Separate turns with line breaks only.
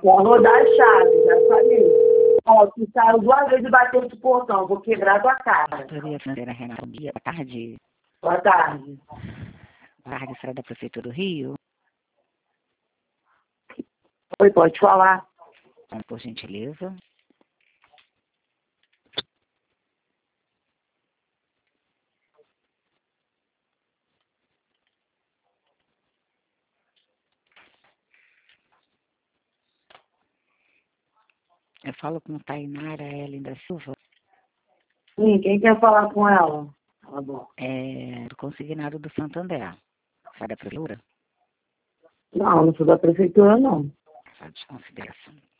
Vou dar a chave, já falei. Ó, tu saiu 2 vezes e bateu no portão, vou quebrar tua cara.
Diretoria Financeira Renata, bom dia. Boa tarde.
Boa tarde.
Boa tarde, senhora da Prefeitura do Rio.
Oi, pode falar.
Por gentileza. Eu falo com Tainara Ellen da Silva.
Sim, quem quer falar com ela? Tá bom.
Do consignado do Santander. Sai da prefeitura?
Não sou da prefeitura, não.
Só desconsideração.